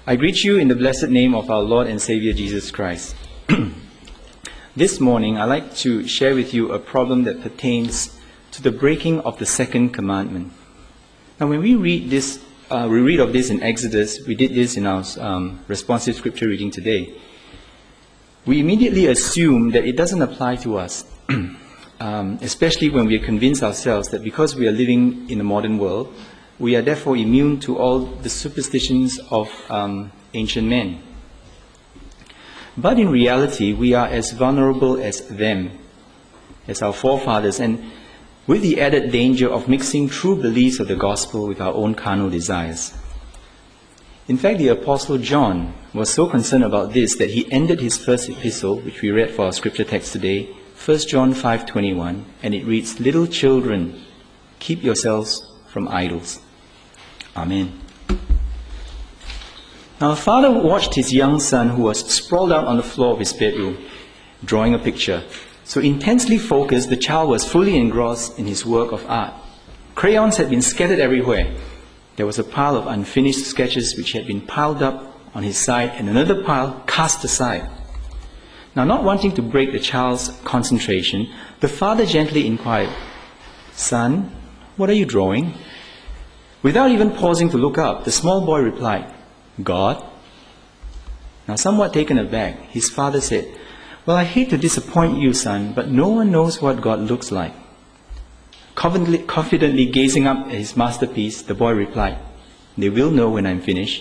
I greet you in the blessed name of our Lord and Savior Jesus Christ. This morning, I'd like to share with you a problem that pertains to the breaking of the second commandment. Now, when we read this, we read of this in Exodus. We did this in our responsive scripture reading today. We immediately assume that it doesn't apply to us, especially when we convince ourselves that because we are living in a modern world, we are therefore immune to all the superstitions of ancient men. But in reality, we are as vulnerable as them, as our forefathers, and with the added danger of mixing true beliefs of the gospel with our own carnal desires. In fact, the Apostle John was so concerned about this that he ended his first epistle, which we read for our scripture text today, 1 John 5:21, and it reads, "Little children, keep yourselves from idols." Amen. Now, a father watched his young son, who was sprawled out on the floor of his bedroom, drawing a picture. So intensely focused, the child was fully engrossed in his work of art. Crayons had been scattered everywhere. There was a pile of unfinished sketches which had been piled up on his side, and another pile cast aside. Now, not wanting to break the child's concentration, the father gently inquired, "Son, what are you drawing?" Without even pausing to look up, the small boy replied, "God." Now, somewhat taken aback, his father said, "Well, I hate to disappoint you, son, but no one knows what God looks like." Confidently gazing up at his masterpiece, the boy replied, "They will know when I'm finished."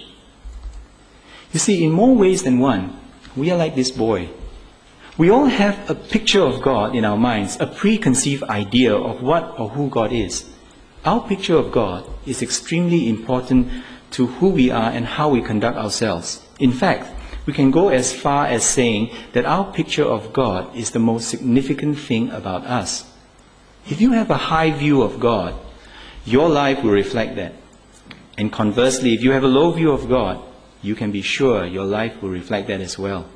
You see, in more ways than one, we are like this boy. We all have a picture of God in our minds, a preconceived idea of what or who God is. Our picture of God is extremely important to who we are and how we conduct ourselves. In fact, we can go as far as saying that our picture of God is the most significant thing about us. If you have a high view of God, your life will reflect that. And conversely, if you have a low view of God, you can be sure your life will reflect that as well.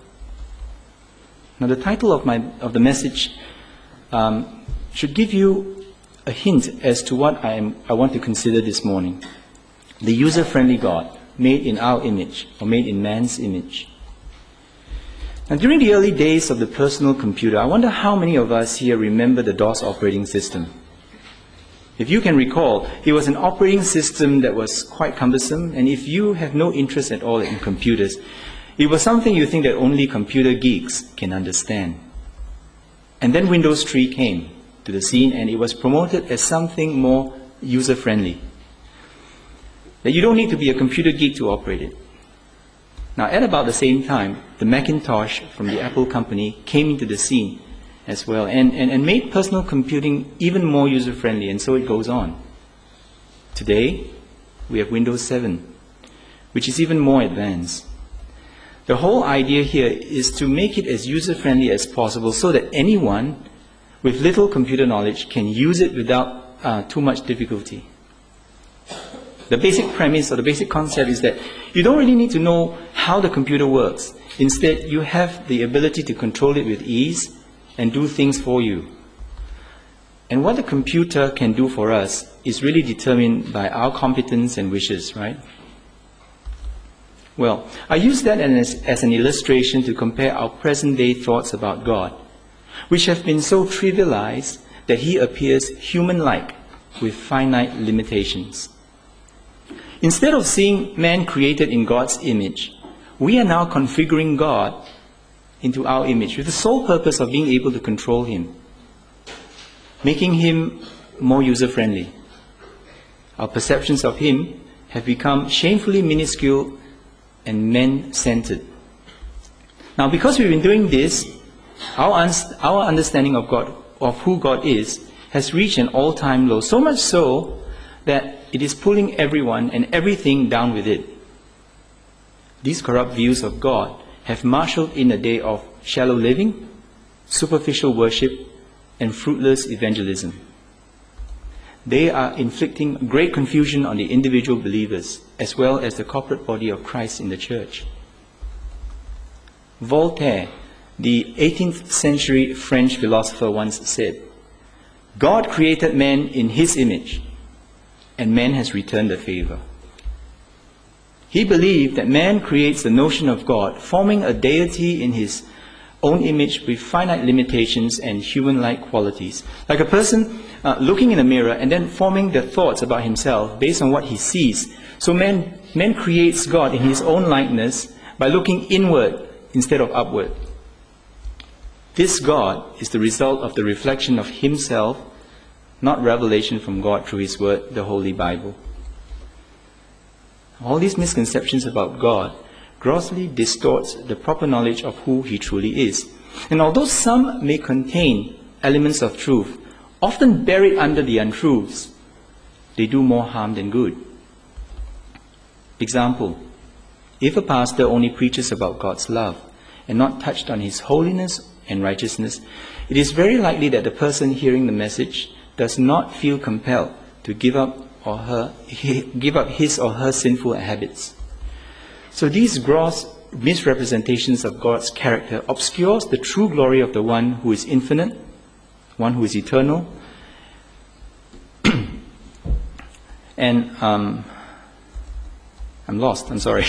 Now, the title of the message should give you a hint as to what I want to consider this morning. The user-friendly God, made in our image, or made in man's image. Now, during the early days of the personal computer, I wonder how many of us here remember the DOS operating system. If you can recall, it was an operating system that was quite cumbersome, and if you have no interest at all in computers, it was something you think that only computer geeks can understand. And then Windows 3 came to the scene, and it was promoted as something more user-friendly. That you don't need to be a computer geek to operate it. Now, at about the same time, the Macintosh from the Apple company came into the scene as well and made personal computing even more user-friendly, and so it goes on. Today, we have Windows 7, which is even more advanced. The whole idea here is to make it as user-friendly as possible so that anyone with little computer knowledge can use it without too much difficulty. The basic premise or the basic concept is that you don't really need to know how the computer works. Instead, you have the ability to control it with ease and do things for you. And what the computer can do for us is really determined by our competence and wishes, right? Well, I use that as an illustration to compare our present-day thoughts about God, which have been so trivialized that he appears human-like with finite limitations. Instead of seeing man created in God's image, we are now configuring God into our image with the sole purpose of being able to control him, making him more user-friendly. Our perceptions of him have become shamefully minuscule and man-centered. Now, because we've been doing this, our understanding of God, of who God is, has reached an all-time low, so much so that it is pulling everyone and everything down with it. These corrupt views of God have marshaled in a day of shallow living, superficial worship, and fruitless evangelism. They are inflicting great confusion on the individual believers as well as the corporate body of Christ in the church. Voltaire, the 18th century French philosopher, once said, "God created man in his image, and man has returned the favor." He believed that man creates the notion of God, forming a deity in his own image with finite limitations and human-like qualities. Like a person looking in a mirror and then forming the thoughts about himself based on what he sees. So man creates God in his own likeness by looking inward instead of upward. This God is the result of the reflection of himself, not revelation from God through his word, the Holy Bible. All these misconceptions about God grossly distorts the proper knowledge of who he truly is. And although some may contain elements of truth, often buried under the untruths, they do more harm than good. Example, if a pastor only preaches about God's love and not touched on his holiness and righteousness, it is very likely that the person hearing the message does not feel compelled to give up his or her sinful habits. So these gross misrepresentations of God's character obscures the true glory of the one who is infinite, one who is eternal. And I'm lost, I'm sorry.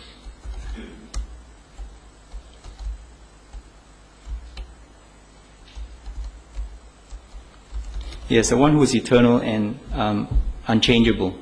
Yes, the one who is eternal and unchangeable.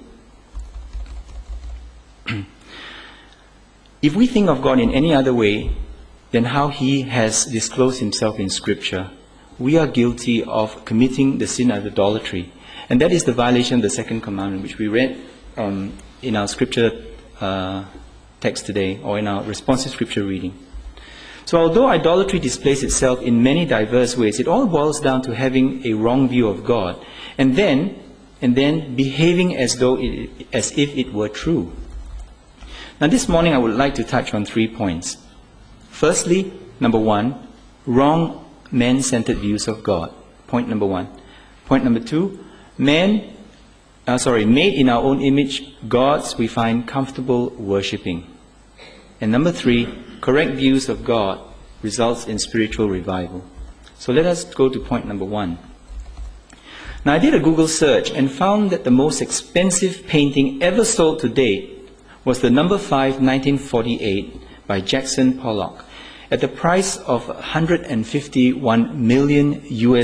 If we think of God in any other way than how he has disclosed himself in Scripture, we are guilty of committing the sin of idolatry. And that is the violation of the second commandment, which we read in our scripture text today, or in our responsive scripture reading. So although idolatry displays itself in many diverse ways, it all boils down to having a wrong view of God, and then behaving as if it were true. Now this morning I would like to touch on 3 points. Firstly, number 1, wrong man-centered views of God. Point number 1. Point number 2, made in our own image, gods we find comfortable worshipping. And number 3, correct views of God results in spiritual revival. So let us go to point number 1. Now I did a Google search and found that the most expensive painting ever sold to date was the number 5 1948 by Jackson Pollock at the price of $151 million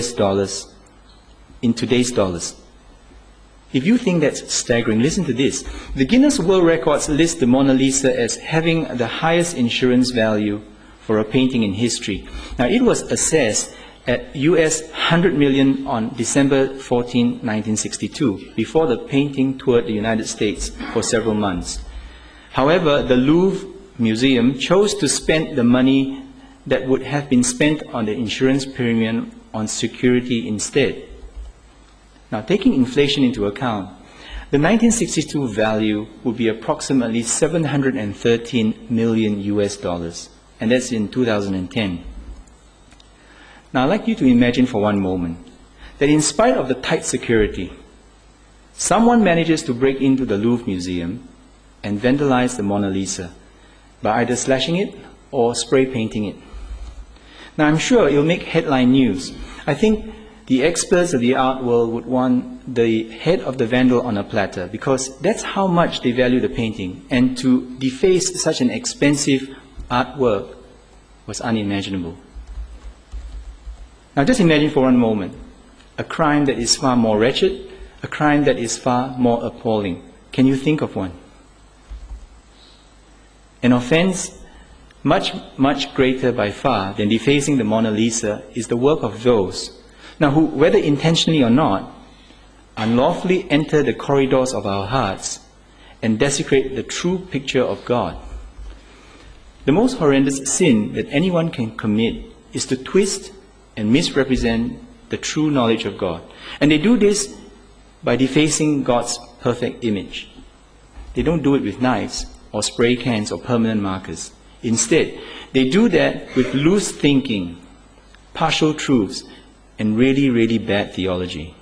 in today's dollars. If you think that's staggering, listen to this. The Guinness World Records lists the Mona Lisa as having the highest insurance value for a painting in history. Now, it was assessed at US $100 million on December 14, 1962, before the painting toured the United States for several months. However, the Louvre Museum chose to spend the money that would have been spent on the insurance premium on security instead. Now, taking inflation into account, the 1962 value would be approximately $713 million, and that's in 2010. Now, I'd like you to imagine for one moment that in spite of the tight security, someone manages to break into the Louvre Museum and vandalize the Mona Lisa by either slashing it or spray painting it. Now, I'm sure it'll make headline news. I think the experts of the art world would want the head of the vandal on a platter, because that's how much they value the painting, and to deface such an expensive artwork was unimaginable. Now just imagine for one moment a crime that is far more wretched, a crime that is far more appalling. Can you think of one? An offense much, much greater by far than defacing the Mona Lisa is the work of those now who, whether intentionally or not, unlawfully enter the corridors of our hearts and desecrate the true picture of God. The most horrendous sin that anyone can commit is to twist and misrepresent the true knowledge of God. And they do this by defacing God's perfect image. They don't do it with knives or spray cans or permanent markers. Instead, they do that with loose thinking, partial truths, and really, really bad theology.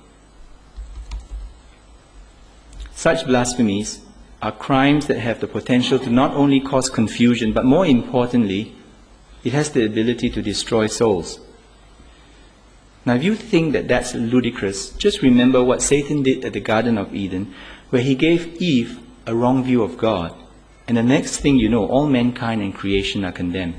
Such blasphemies are crimes that have the potential to not only cause confusion, but more importantly, it has the ability to destroy souls. Now, if you think that that's ludicrous, just remember what Satan did at the Garden of Eden, where he gave Eve a wrong view of God And the next thing you know, all mankind and creation are condemned.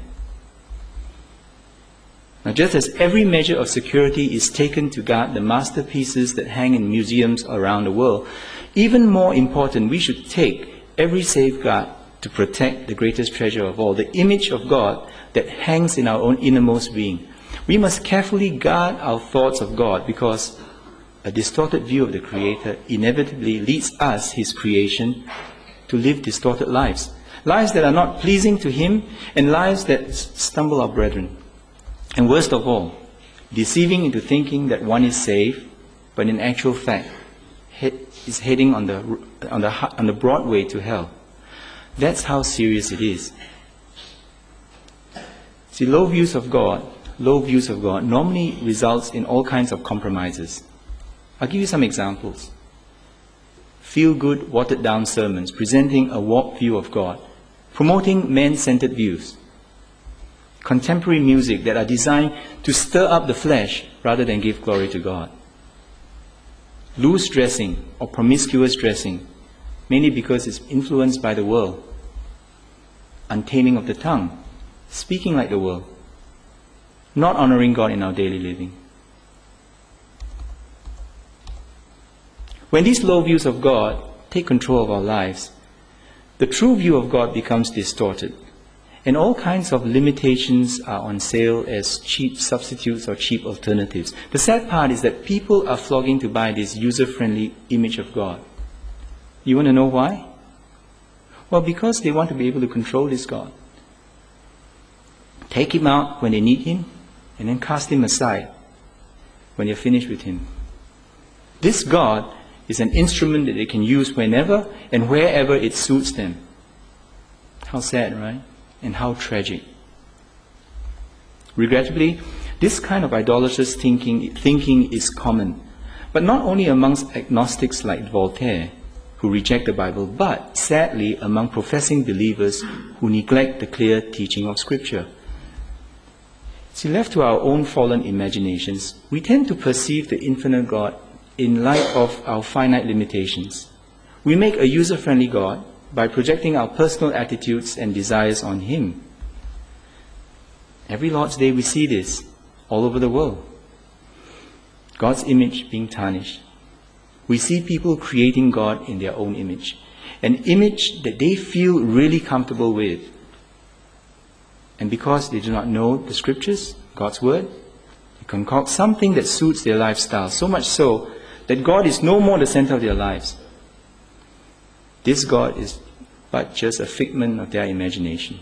Now, just as every measure of security is taken to guard the masterpieces that hang in museums around the world, even more important, we should take every safeguard to protect the greatest treasure of all, the image of God that hangs in our own innermost being. We must carefully guard our thoughts of God, because a distorted view of the Creator inevitably leads us, His creation, to live distorted lives. Lives that are not pleasing to Him, and lives that stumble our brethren. And worst of all, deceiving into thinking that one is saved, but in actual fact is heading on the broad way to hell. That's how serious it is. See, low views of God normally results in all kinds of compromises. I'll give you some examples. Feel-good, watered-down sermons presenting a warped view of God, promoting man-centered views. Contemporary music that are designed to stir up the flesh rather than give glory to God. Loose dressing or promiscuous dressing, mainly because it's influenced by the world. Untaming of the tongue, speaking like the world. Not honoring God in our daily living. When these low views of God take control of our lives, the true view of God becomes distorted. And all kinds of limitations are on sale as cheap substitutes or cheap alternatives. The sad part is that people are flogging to buy this user-friendly image of God. You want to know why? Well, because they want to be able to control this God. Take Him out when they need Him, and then cast Him aside when you're finished with Him. This God is an instrument that they can use whenever and wherever it suits them. How sad, right? And how tragic. Regrettably, this kind of idolatrous thinking is common, but not only amongst agnostics like Voltaire, who reject the Bible, but sadly among professing believers who neglect the clear teaching of Scripture. See, left to our own fallen imaginations, we tend to perceive the infinite God in light of our finite limitations. We make a user-friendly God by projecting our personal attitudes and desires on Him. Every Lord's Day we see this all over the world. God's image being tarnished. We see people creating God in their own image. An image that they feel really comfortable with. And because they do not know the Scriptures, God's Word, they concoct something that suits their lifestyle, so much so that God is no more the center of their lives. This God is but just a figment of their imagination.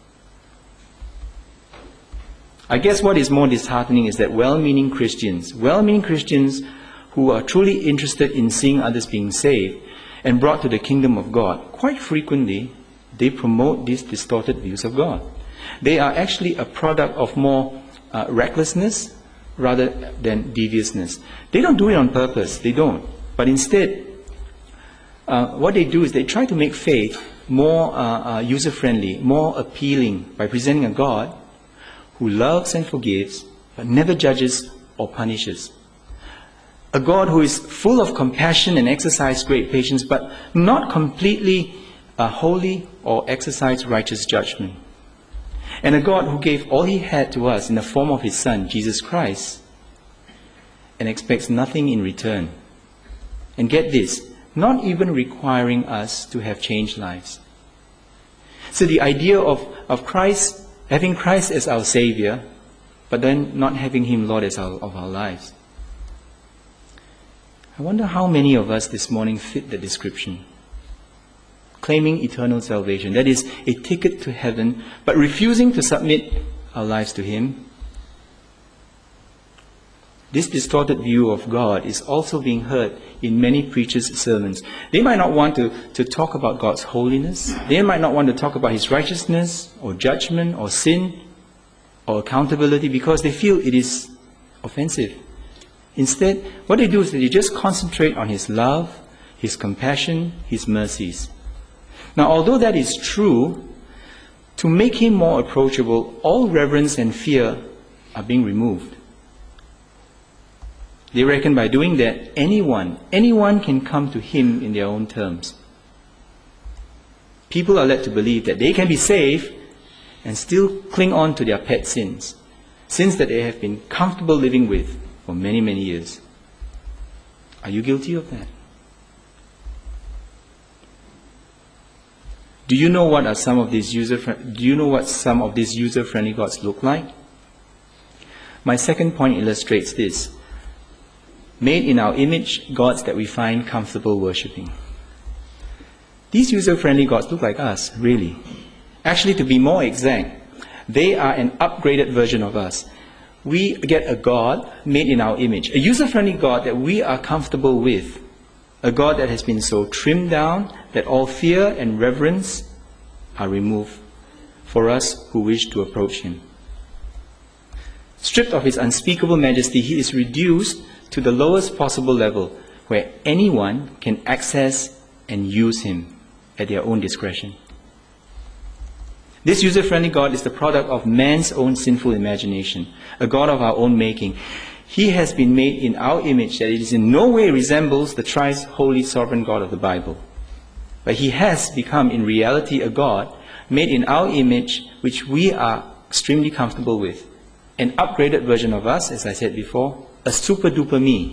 I guess what is more disheartening is that well-meaning Christians who are truly interested in seeing others being saved and brought to the kingdom of God, quite frequently they promote these distorted views of God. They are actually a product of more recklessness rather than deviousness. They don't do it on purpose, they don't. But instead, what they do is they try to make faith more user-friendly, more appealing by presenting a God who loves and forgives, but never judges or punishes. A God who is full of compassion and exercises great patience, but not completely holy or exercise righteous judgment. And a God who gave all He had to us in the form of His Son, Jesus Christ, and expects nothing in return. And get this, not even requiring us to have changed lives. So the idea of Christ, having Christ as our Savior, but then not having Him Lord of our lives. I wonder how many of us this morning fit the description. Claiming eternal salvation, that is, a ticket to heaven, but refusing to submit our lives to Him. This distorted view of God is also being heard in many preachers' sermons. They might not want to talk about God's holiness. They might not want to talk about His righteousness or judgment or sin or accountability because they feel it is offensive. Instead, what they do is they just concentrate on His love, His compassion, His mercies. Now, although that is true, to make Him more approachable, all reverence and fear are being removed. They reckon by doing that, anyone can come to Him in their own terms. People are led to believe that they can be saved and still cling on to their pet sins, sins that they have been comfortable living with for many, many years. Are you guilty of that? Do you know what some of these user-friendly gods look like? My second point illustrates this. Made in our image, gods that we find comfortable worshipping. These user-friendly gods look like us, really. Actually, to be more exact, they are an upgraded version of us. We get a God made in our image, a user-friendly God that we are comfortable with, a God that has been so trimmed down that all fear and reverence are removed for us who wish to approach Him. Stripped of His unspeakable majesty, He is reduced to the lowest possible level where anyone can access and use Him at their own discretion. This user-friendly God is the product of man's own sinful imagination, a God of our own making. He has been made in our image that it in no way resembles the thrice holy sovereign God of the Bible. But He has become in reality a God made in our image which we are extremely comfortable with. An upgraded version of us, as I said before, a super-duper me.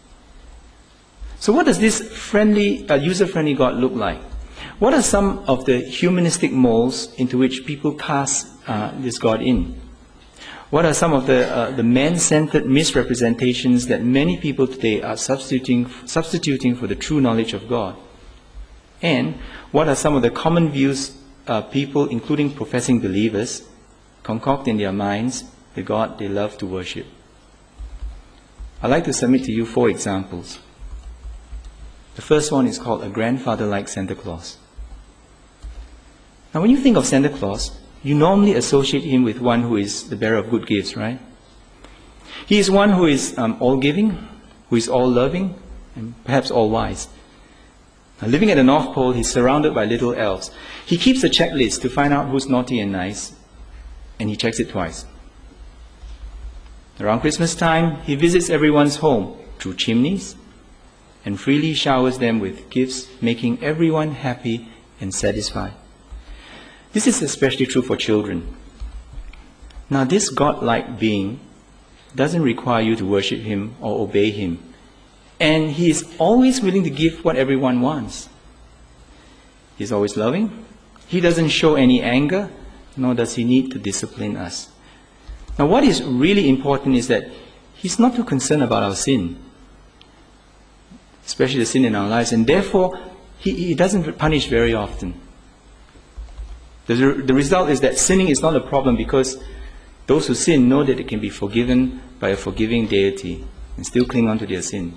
So what does this user-friendly God look like? What are some of the humanistic molds into which people cast this God in? What are some of the man-centered misrepresentations that many people today are substituting for the true knowledge of God? And what are some of the common views people, including professing believers, concoct in their minds the God they love to worship? I'd like to submit to you 4 examples. The first one is called a grandfather-like Santa Claus. Now, when you think of Santa Claus, you normally associate him with one who is the bearer of good gifts, right? He is one who is all-giving, who is all-loving, and perhaps all-wise. Now, living at the North Pole, he's surrounded by little elves. He keeps a checklist to find out who's naughty and nice, and he checks it twice. Around Christmas time, he visits everyone's home through chimneys and freely showers them with gifts, making everyone happy and satisfied. This is especially true for children. Now, this God-like being doesn't require you to worship Him or obey Him. And He is always willing to give what everyone wants. He's always loving. He doesn't show any anger, nor does He need to discipline us. Now, what is really important is that He's not too concerned about our sin, especially the sin in our lives, and therefore He doesn't punish very often. The result is that sinning is not a problem because those who sin know that they can be forgiven by a forgiving deity and still cling on to their sin.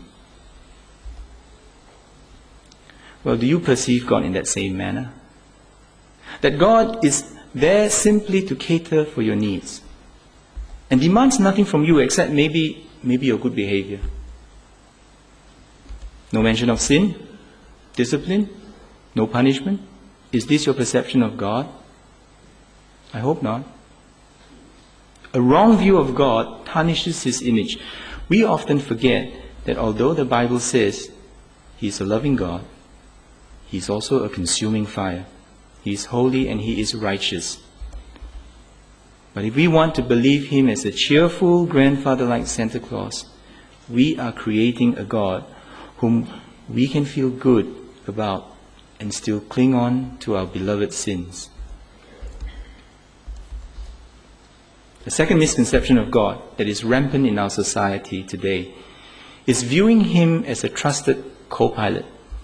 Well, do you perceive God in that same manner? That God is there simply to cater for your needs and demands nothing from you except maybe your good behavior. No mention of sin, discipline, no punishment. Is this your perception of God? I hope not. A wrong view of God tarnishes His image. We often forget that although the Bible says He is a loving God, He is also a consuming fire. He is holy and He is righteous. But if we want to believe Him as a cheerful grandfather like Santa Claus, we are creating a God whom we can feel good about and still cling on to our beloved sins. The second misconception of God that is rampant in our society today is viewing Him as a trusted co-pilot.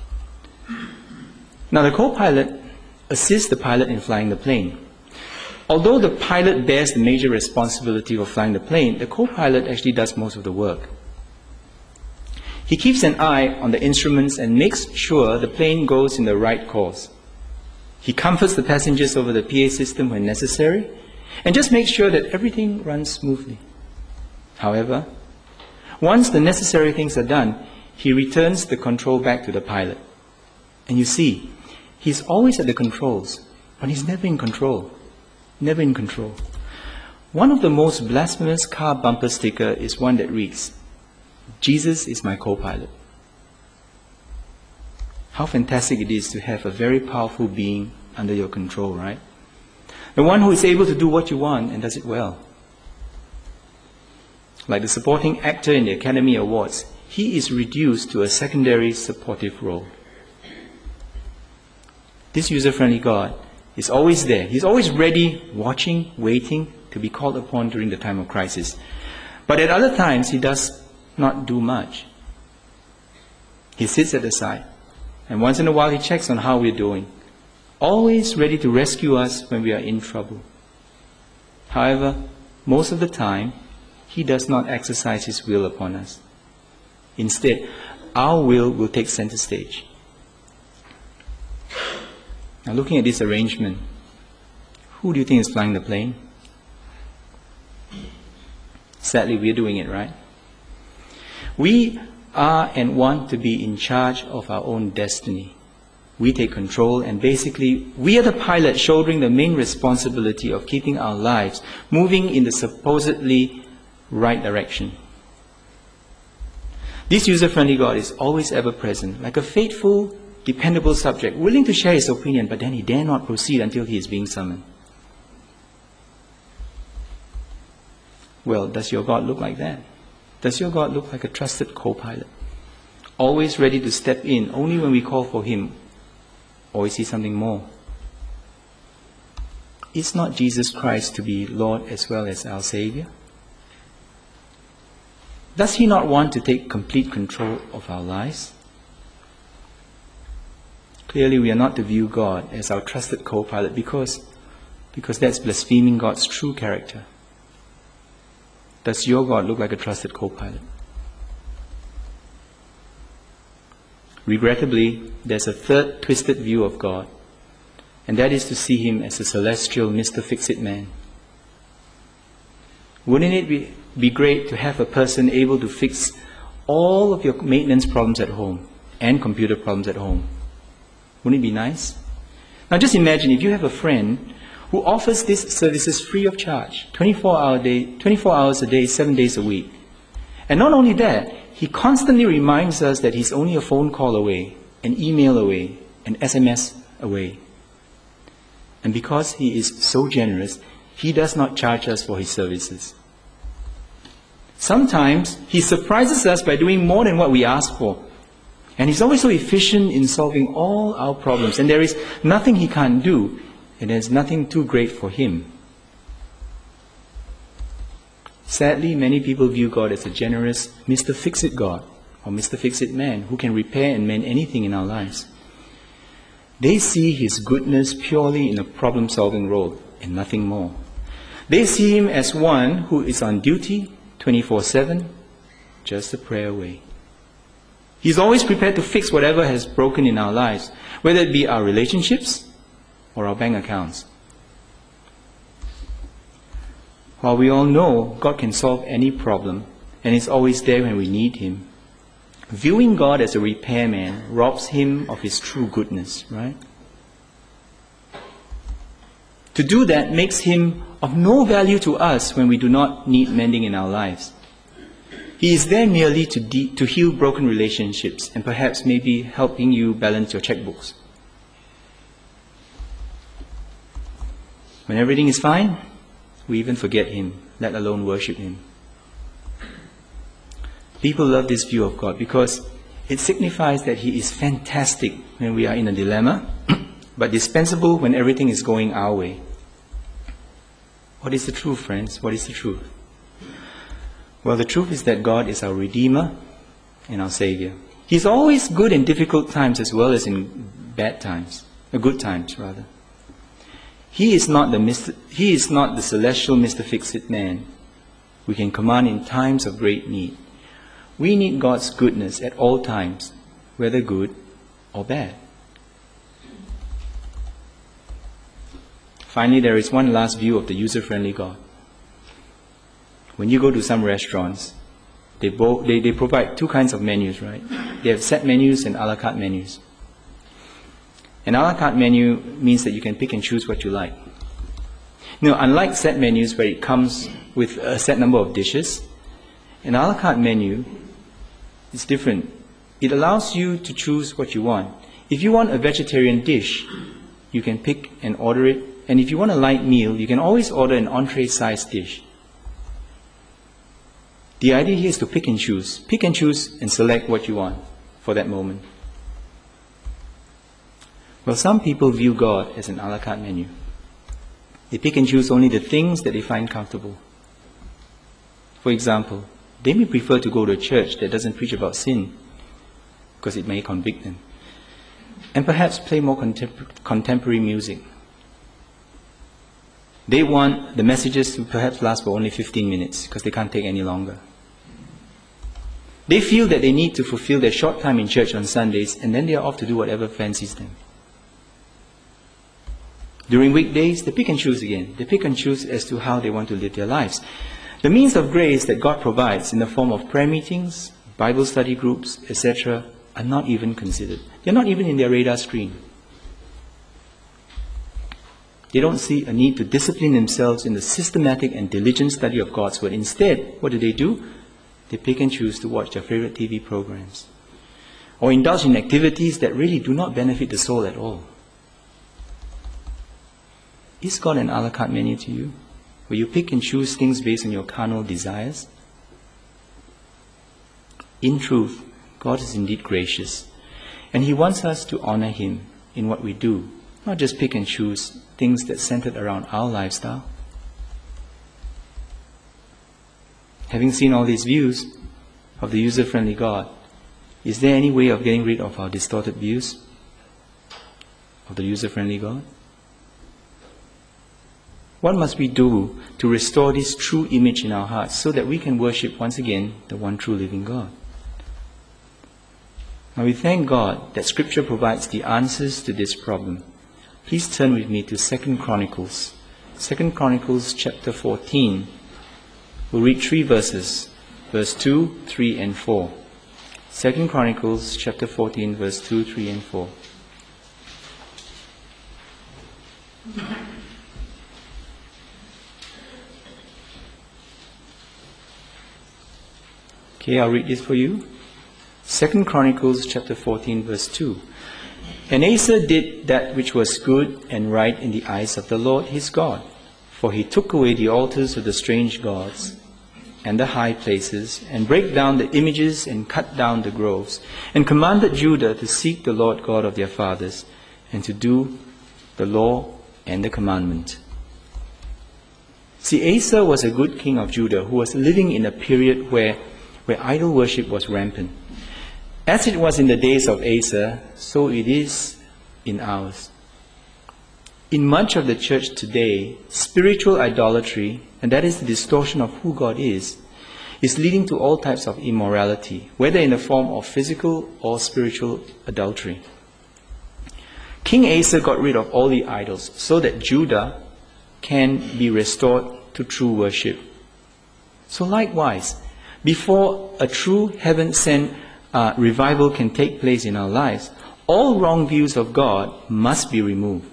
Now, the co-pilot assists the pilot in flying the plane. Although the pilot bears the major responsibility of flying the plane, the co-pilot actually does most of the work. He keeps an eye on the instruments and makes sure the plane goes in the right course. He comforts the passengers over the PA system when necessary and just makes sure that everything runs smoothly. However, once the necessary things are done, he returns the control back to the pilot. And you see, he's always at the controls, but he's never in control. Never in control. One of the most blasphemous car bumper sticker is one that reads, "Jesus is my co-pilot." How fantastic it is to have a very powerful being under your control, right? The one who is able to do what you want and does it well. Like the supporting actor in the Academy Awards, he is reduced to a secondary supportive role. This user-friendly God is always there. He's always ready, watching, waiting to be called upon during the time of crisis. But at other times, he does not do much. He sits at the side, and once in a while he checks on how we're doing, always ready to rescue us when we are in trouble. However, most of the time, he does not exercise his will upon us. Instead, our will take center stage. Now, looking at this arrangement, who do you think is flying the plane? Sadly, we're doing it, right? We are and want to be in charge of our own destiny. We take control, and basically, we are the pilot shouldering the main responsibility of keeping our lives moving in the supposedly right direction. This user-friendly God is always ever present, like a faithful, dependable subject, willing to share his opinion, but then he dare not proceed until he is being summoned. Well, does your God look like that? Does your God look like a trusted co-pilot, always ready to step in only when we call for him? Or is he something more? Is not Jesus Christ to be Lord as well as our Savior? Does he not want to take complete control of our lives? Clearly, we are not to view God as our trusted co-pilot because that's blaspheming God's true character. Does your God look like a trusted co-pilot? Regrettably, there's a third twisted view of God, and that is to see him as a celestial Mr. Fix-It Man. Wouldn't it be great to have a person able to fix all of your maintenance problems at home and computer problems at home? Wouldn't it be nice? Now just imagine if you have a friend who offers these services free of charge, 24 hours a day, 7 days a week. And not only that, he constantly reminds us that he's only a phone call away, an email away, an SMS away. And because he is so generous, he does not charge us for his services. Sometimes he surprises us by doing more than what we ask for. And he's always so efficient in solving all our problems. And there is nothing he can't do, and there's nothing too great for him. Sadly, many people view God as a generous Mr. Fix-It God or Mr. Fix-It Man who can repair and mend anything in our lives. They see his goodness purely in a problem-solving role and nothing more. They see him as one who is on duty 24/7, just a prayer away. He's always prepared to fix whatever has broken in our lives, whether it be our relationships or our bank accounts. While we all know God can solve any problem and is always there when we need him, viewing God as a repairman robs him of his true goodness, right? To do that makes him of no value to us when we do not need mending in our lives. He is there merely to heal broken relationships and perhaps maybe helping you balance your checkbooks. When everything is fine, we even forget him, let alone worship him. People love this view of God because it signifies that he is fantastic when we are in a dilemma, but dispensable when everything is going our way. What is the truth, friends? What is the truth? Well, the truth is that God is our Redeemer and our Savior. He's always good in difficult times as well as in bad times, good times rather. He is not the celestial Mr. Fix-It Man we can command in times of great need. We need God's goodness at all times, whether good or bad. Finally, there is one last view of the user-friendly God. When you go to some restaurants, they provide two kinds of menus, right? They have set menus and a la carte menus. An a la carte menu means that you can pick and choose what you like. Now, unlike set menus where it comes with a set number of dishes, an a la carte menu is different. It allows you to choose what you want. If you want a vegetarian dish, you can pick and order it. And if you want a light meal, you can always order an entree-sized dish. The idea here is to pick and choose. Pick and choose and select what you want for that moment. Well, some people view God as an a la carte menu. They pick and choose only the things that they find comfortable. For example, they may prefer to go to a church that doesn't preach about sin because it may convict them. And perhaps play more contemporary music. They want the messages to perhaps last for only 15 minutes because they can't take any longer. They feel that they need to fulfill their short time in church on Sundays, and then they are off to do whatever fancies them. During weekdays, they pick and choose again. They pick and choose as to how they want to live their lives. The means of grace that God provides in the form of prayer meetings, Bible study groups, etc. are not even considered. They're not even in their radar screen. They don't see a need to discipline themselves in the systematic and diligent study of God's Word. Instead, what do? They pick and choose to watch their favorite TV programs or indulge in activities that really do not benefit the soul at all. Is God an a la carte menu to you, where you pick and choose things based on your carnal desires? In truth, God is indeed gracious, and He wants us to honor Him in what we do, not just pick and choose things that centered around our lifestyle. Having seen all these views of the user-friendly God, is there any way of getting rid of our distorted views of the user-friendly God? What must we do to restore this true image in our hearts so that we can worship once again the one true living God? Now we thank God that Scripture provides the answers to this problem. Please turn with me to 2 Chronicles. 2 Chronicles chapter 14. We'll read 3 verses, verse 2, 3 and 4. 2 Chronicles chapter 14, verse 2, 3 and 4. Okay, I'll read this for you. 2 Chronicles chapter 14, verse 2. And Asa did that which was good and right in the eyes of the Lord his God, for he took away the altars of the strange gods and the high places, and brake down the images and cut down the groves, and commanded Judah to seek the Lord God of their fathers, and to do the law and the commandment. See, Asa was a good king of Judah who was living in a period where idol worship was rampant. As it was in the days of Asa, so it is in ours. In much of the church today, spiritual idolatry, and that is the distortion of who God is leading to all types of immorality, whether in the form of physical or spiritual adultery. King Asa got rid of all the idols so that Judah can be restored to true worship. So likewise, before a true heaven-sent revival can take place in our lives, all wrong views of God must be removed.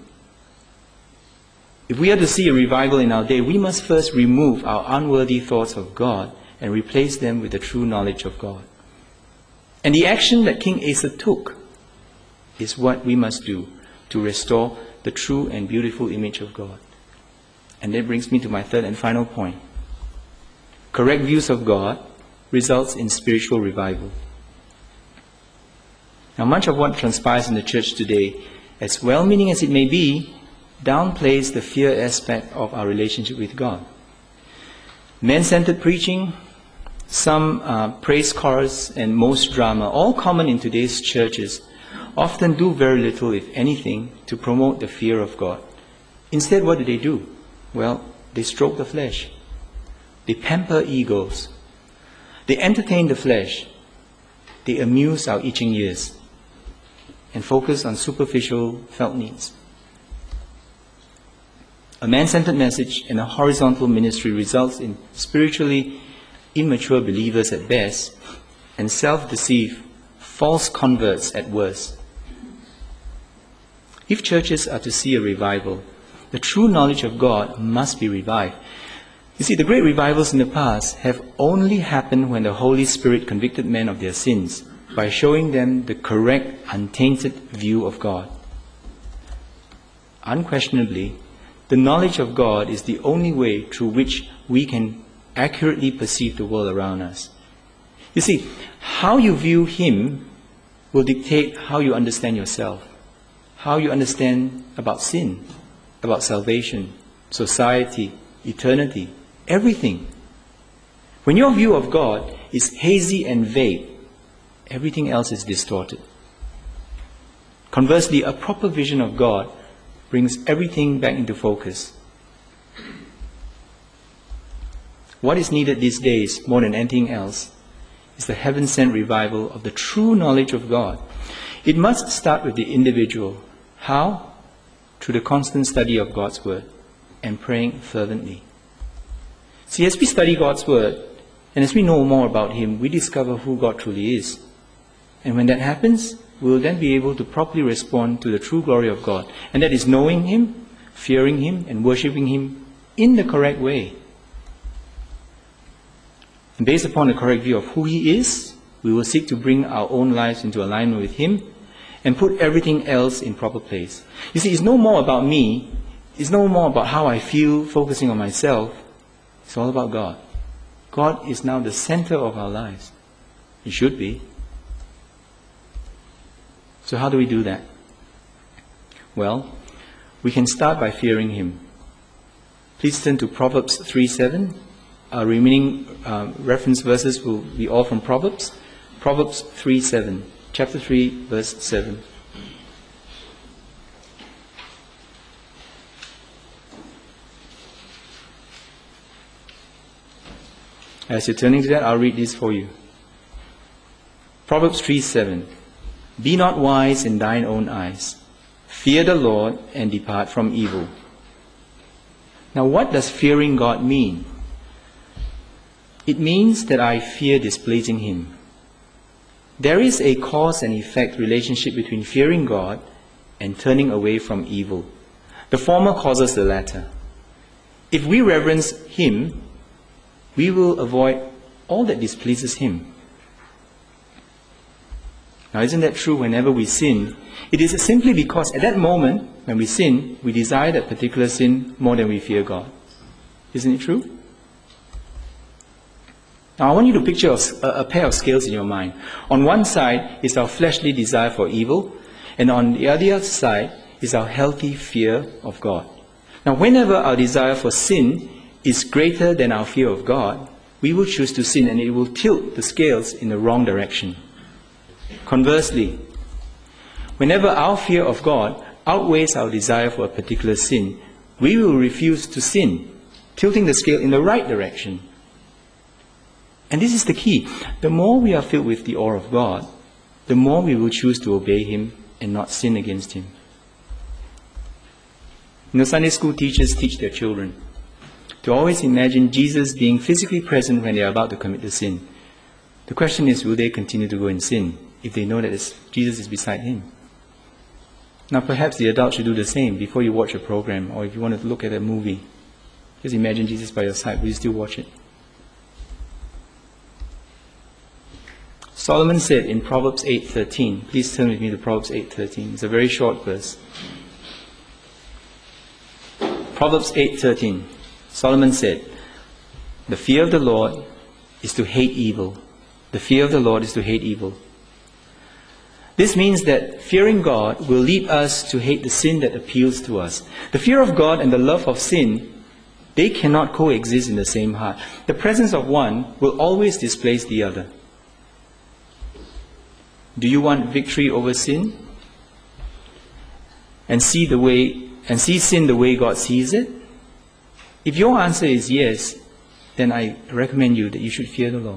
If we are to see a revival in our day, we must first remove our unworthy thoughts of God and replace them with the true knowledge of God. And the action that King Asa took is what we must do to restore the true and beautiful image of God. And that brings me to my third and final point. Correct views of God results in spiritual revival. Now, much of what transpires in the church today, as well-meaning as it may be, downplays the fear aspect of our relationship with God. Man-centered preaching, some praise chorus, and most drama, all common in today's churches, often do very little, if anything, to promote the fear of God. Instead, what do? Well, they stroke the flesh. They pamper egos. They entertain the flesh. They amuse our itching ears and focus on superficial felt needs. A man-centered message and a horizontal ministry results in spiritually immature believers at best and self-deceived false converts at worst. If churches are to see a revival, the true knowledge of God must be revived. You see, the great revivals in the past have only happened when the Holy Spirit convicted men of their sins by showing them the correct, untainted view of God. unquestionably, the knowledge of God is the only way through which we can accurately perceive the world around us. You see, how you view Him will dictate how you understand yourself, how you understand about sin, about salvation, society, eternity, everything. When your view of God is hazy and vague, everything else is distorted. Conversely, a proper vision of God brings everything back into focus. What is needed these days, more than anything else, is the heaven-sent revival of the true knowledge of God. It must start with the individual. How? Through the constant study of God's Word and praying fervently. See, as we study God's Word, and as we know more about Him, we discover who God truly is. And when that happens, we will then be able to properly respond to the true glory of God. And that is knowing Him, fearing Him, and worshipping Him in the correct way. And based upon the correct view of who He is, we will seek to bring our own lives into alignment with Him and put everything else in proper place. You see, it's no more about me. It's no more about how I feel, focusing on myself. It's all about God. God is now the center of our lives. It should be. So how do we do that? Well, we can start by fearing Him. Please turn to Proverbs 3:7. Our remaining reference verses will be all from Proverbs. Proverbs 3:7. Chapter 3, verse 7. As you're turning to that, I'll read this for you. Proverbs 3:7. Be not wise in thine own eyes. Fear the Lord and depart from evil. Now, what does fearing God mean? It means that I fear displeasing Him. There is a cause and effect relationship between fearing God and turning away from evil. The former causes the latter. If we reverence Him, we will avoid all that displeases Him. Now, isn't that true whenever we sin? It is simply because at that moment, when we sin, we desire that particular sin more than we fear God. Isn't it true? Now, I want you to picture a pair of scales in your mind. On one side is our fleshly desire for evil, and on the other side is our healthy fear of God. Now, whenever our desire for sin is greater than our fear of God, we will choose to sin, and it will tilt the scales in the wrong direction. Conversely, whenever our fear of God outweighs our desire for a particular sin, we will refuse to sin, tilting the scale in the right direction. And this is the key. The more we are filled with the awe of God, the more we will choose to obey Him and not sin against Him. You know, Sunday school teachers teach their children to always imagine Jesus being physically present when they are about to commit the sin. The question is, will they continue to go and sin if they know that Jesus is beside him? Now, perhaps the adults should do the same before you watch a program, or if you want to look at a movie. Just imagine Jesus by your side. Will you still watch it? Solomon said in Proverbs 8:13, please turn with me to Proverbs 8:13. It's a very short verse. Proverbs 8:13. Solomon said, "The fear of the Lord is to hate evil." The fear of the Lord is to hate evil. This means that fearing God will lead us to hate the sin that appeals to us. The fear of God and the love of sin, they cannot coexist in the same heart. The presence of one will always displace the other. Do you want victory over sin? And see sin the way God sees it? If your answer is yes, then I recommend you that you should fear the Lord.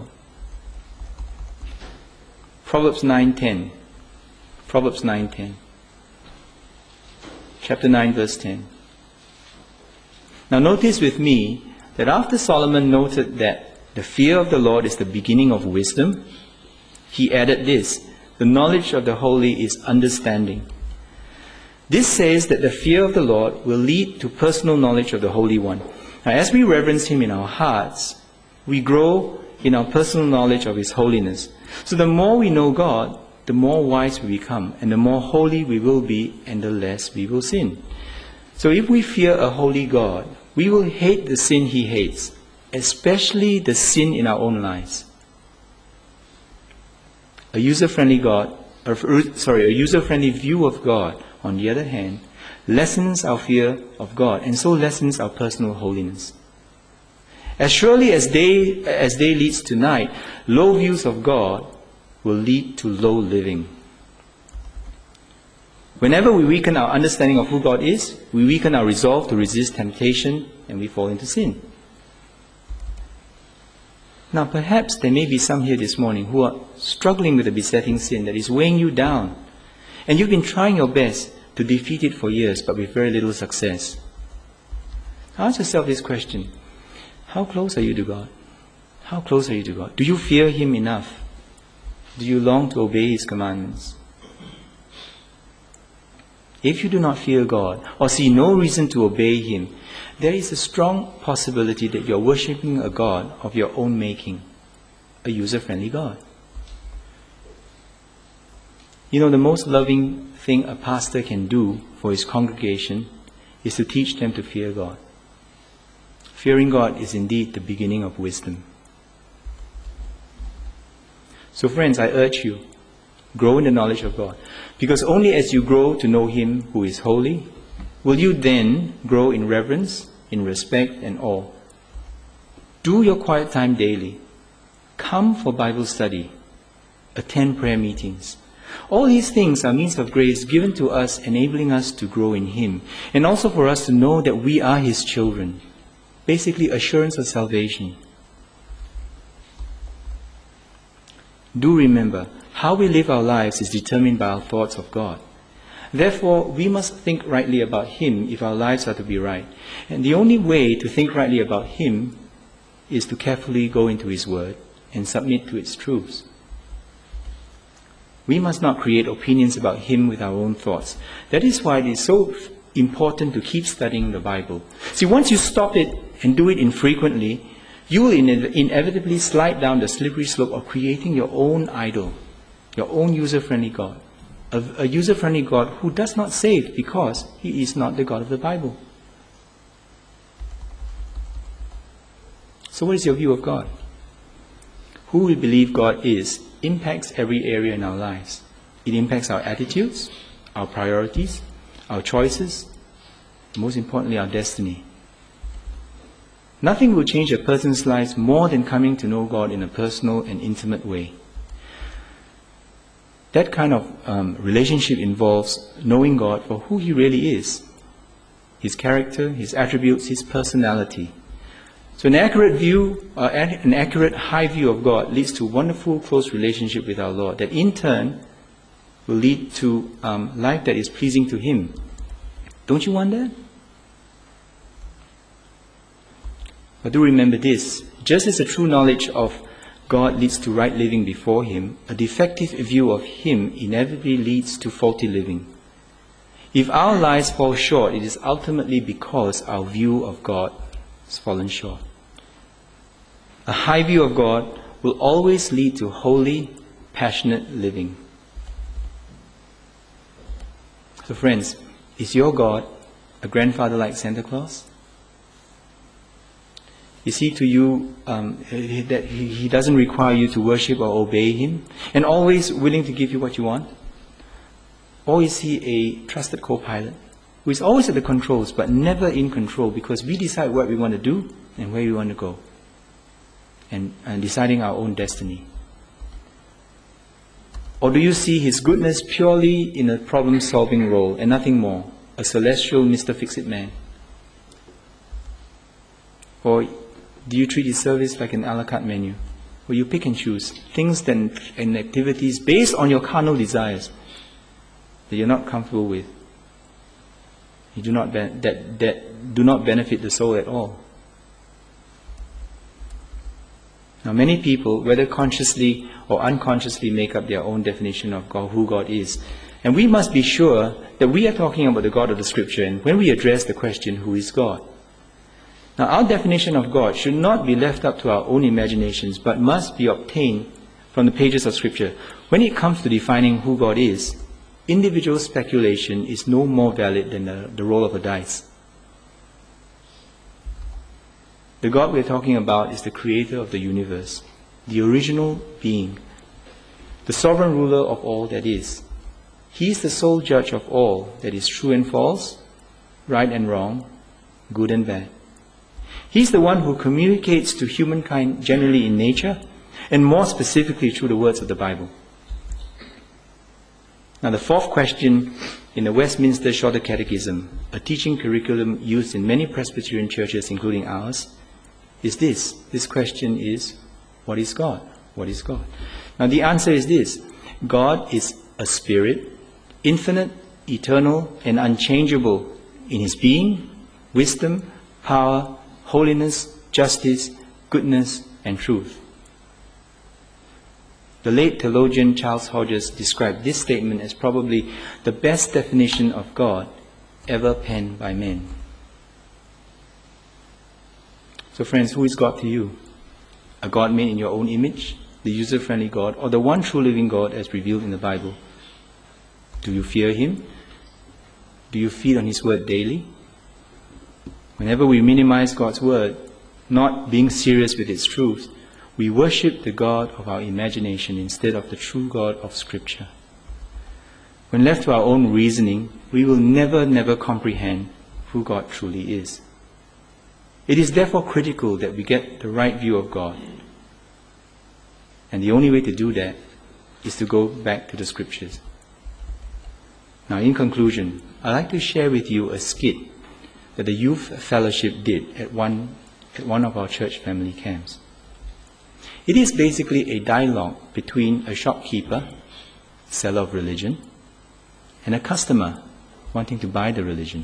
Proverbs 9:10. Proverbs 9:10. Chapter 9, verse 10. Now notice with me that after Solomon noted that the fear of the Lord is the beginning of wisdom, he added this: the knowledge of the holy is understanding. This says that the fear of the Lord will lead to personal knowledge of the Holy One. Now, as we reverence Him in our hearts, we grow in our personal knowledge of His holiness. So the more we know God, the more wise we become, and the more holy we will be, and the less we will sin. So if we fear a holy God, we will hate the sin He hates, especially the sin in our own lives. A user-friendly view of God, on the other hand, lessens our fear of God and so lessens our personal holiness. As surely as day leads to night, low views of God will lead to low living. Whenever we weaken our understanding of who God is, we weaken our resolve to resist temptation and we fall into sin. Now perhaps there may be some here this morning who are struggling with a besetting sin that is weighing you down, and you've been trying your best to defeat it for years but with very little success. Ask yourself this question: how close are you to God? How close are you to God? Do you fear Him enough? Do you long to obey His commandments? If you do not fear God or see no reason to obey Him, there is a strong possibility that you are worshipping a God of your own making, a user-friendly God. You know, the most loving thing a pastor can do for his congregation is to teach them to fear God. Fearing God is indeed the beginning of wisdom. So friends, I urge you, grow in the knowledge of God. Because only as you grow to know Him who is holy, will you then grow in reverence, in respect and awe. Do your quiet time daily. Come for Bible study. Attend prayer meetings. All these things are means of grace given to us, enabling us to grow in Him, and also for us to know that we are His children. Basically, assurance of salvation. Do remember, how we live our lives is determined by our thoughts of God. Therefore, we must think rightly about Him if our lives are to be right. And the only way to think rightly about Him is to carefully go into His Word and submit to its truths. We must not create opinions about Him with our own thoughts. That is why it is so important to keep studying the Bible. See, once you stop it and do it infrequently, you will inevitably slide down the slippery slope of creating your own idol, your own user-friendly God. A user-friendly God who does not save because He is not the God of the Bible. So what is your view of God? Who we believe God is impacts every area in our lives. It impacts our attitudes, our priorities, our choices, and most importantly, our destiny. Nothing will change a person's life more than coming to know God in a personal and intimate way. That kind of relationship involves knowing God for who He really is, His character, His attributes, His personality. So an accurate high view of God leads to a wonderful close relationship with our Lord that in turn will lead to life that is pleasing to Him. Don't you want that? But do remember this, just as a true knowledge of God leads to right living before Him, a defective view of Him inevitably leads to faulty living. If our lives fall short, it is ultimately because our view of God has fallen short. A high view of God will always lead to holy, passionate living. So friends, is your God a grandfather like Santa Claus? Is He to you that He doesn't require you to worship or obey Him and always willing to give you what you want? Or is He a trusted co-pilot who is always at the controls but never in control because we decide what we want to do and where we want to go and deciding our own destiny? Or do you see His goodness purely in a problem-solving role and nothing more, a celestial Mr. Fix-It Man? Or do you treat His service like an a la carte menu, where you pick and choose things and activities based on your carnal desires that you're not comfortable with, that do not benefit the soul at all? Now many people, whether consciously or unconsciously, make up their own definition of God, who God is. And we must be sure that we are talking about the God of the Scripture and when we address the question, who is God? Now our definition of God should not be left up to our own imaginations, but must be obtained from the pages of Scripture. When it comes to defining who God is, individual speculation is no more valid than the roll of a dice. The God we're talking about is the creator of the universe, the original being, the sovereign ruler of all that is. He is the sole judge of all that is true and false, right and wrong, good and bad. He's the one who communicates to humankind generally in nature, and more specifically through the words of the Bible. Now, the fourth question in the Westminster Shorter Catechism, a teaching curriculum used in many Presbyterian churches, including ours, is this. This question is, what is God? What is God? Now, the answer is this. God is a spirit, infinite, eternal, and unchangeable in his being, wisdom, power, holiness, justice, goodness, and truth. The late theologian Charles Hodges described this statement as probably the best definition of God ever penned by men. So friends, who is God to you? A God made in your own image, the user-friendly God, or the one true living God as revealed in the Bible? Do you fear him? Do you feed on his word daily? Whenever we minimize God's word, not being serious with its truth, we worship the God of our imagination instead of the true God of Scripture. When left to our own reasoning, we will never comprehend who God truly is. It is therefore critical that we get the right view of God. And the only way to do that is to go back to the Scriptures. Now, in conclusion, I'd like to share with you a skit that the youth fellowship did at one of our church family camps. It is basically a dialogue between a shopkeeper, seller of religion, and a customer wanting to buy the religion.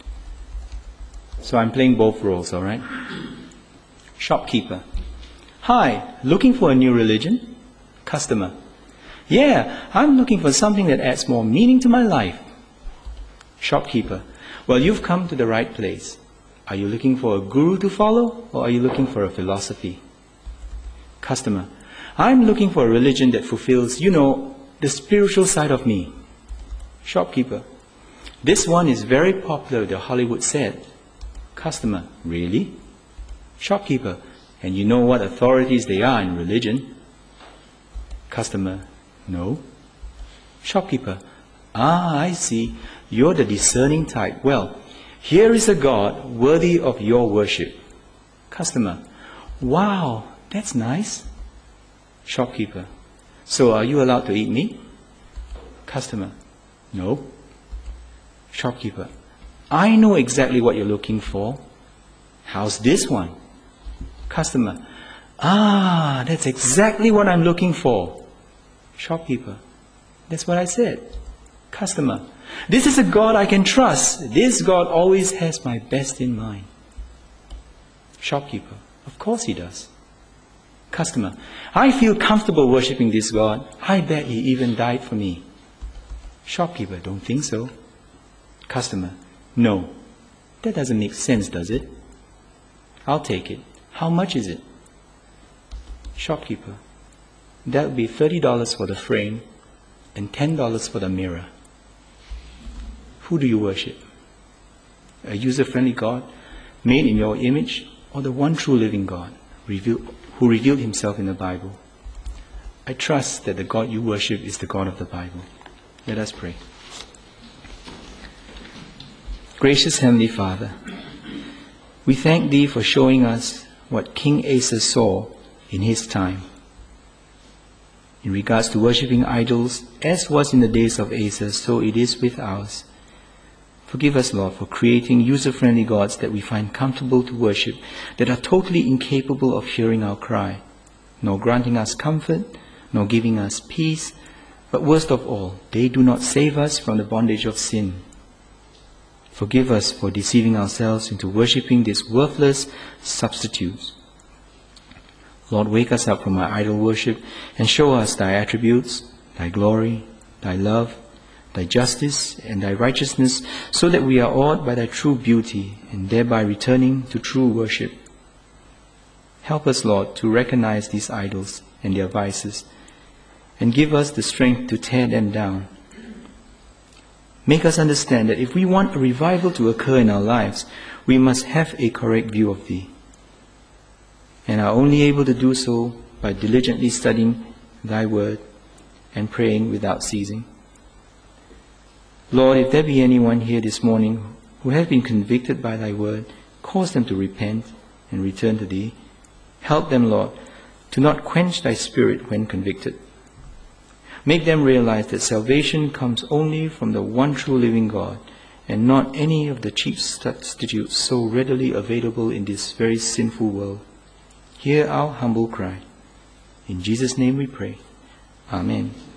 So I'm playing both roles, all right? Shopkeeper. Hi, looking for a new religion? Customer. Yeah, I'm looking for something that adds more meaning to my life. Shopkeeper. Well, you've come to the right place. Are you looking for a guru to follow, or are you looking for a philosophy? Customer. I'm looking for a religion that fulfills, the spiritual side of me. Shopkeeper. This one is very popular, the Hollywood said. Customer. Really? Shopkeeper. And you know what authorities they are in religion? Customer. No. Shopkeeper. I see. You're the discerning type. Well, here is a God worthy of your worship. Customer. Wow, that's nice. Shopkeeper. So are you allowed to eat meat? Customer. No. Shopkeeper. I know exactly what you're looking for. How's this one? Customer. That's exactly what I'm looking for. Shopkeeper. That's what I said. Customer. This is a God I can trust. This God always has my best in mind. Shopkeeper. Of course he does. Customer. I feel comfortable worshipping this God. I bet he even died for me. Shopkeeper. Don't think so. Customer. No. That doesn't make sense, does it? I'll take it. How much is it? Shopkeeper. That would be $30 for the frame and $10 for the mirror. Who do you worship? A user-friendly God made in your image, or the one true living God who revealed himself in the Bible? I trust that the God you worship is the God of the Bible. Let us pray. Gracious Heavenly Father, we thank Thee for showing us what King Asa saw in his time in regards to worshipping idols, as was in the days of Asa, so it is with ours. Forgive us, Lord, for creating user-friendly gods that we find comfortable to worship, that are totally incapable of hearing our cry, nor granting us comfort, nor giving us peace, but worst of all, they do not save us from the bondage of sin. Forgive us for deceiving ourselves into worshipping these worthless substitutes. Lord, wake us up from our idol worship and show us Thy attributes, Thy glory, Thy love, Thy justice, and Thy righteousness, so that we are awed by Thy true beauty and thereby returning to true worship. Help us, Lord, to recognize these idols and their vices, and give us the strength to tear them down. Make us understand that if we want a revival to occur in our lives, we must have a correct view of Thee, and are only able to do so by diligently studying Thy Word and praying without ceasing. Lord, if there be anyone here this morning who has been convicted by Thy Word, cause them to repent and return to Thee. Help them, Lord, to not quench Thy Spirit when convicted. Make them realize that salvation comes only from the one true living God, and not any of the cheap substitutes so readily available in this very sinful world. Hear our humble cry. In Jesus' name we pray. Amen.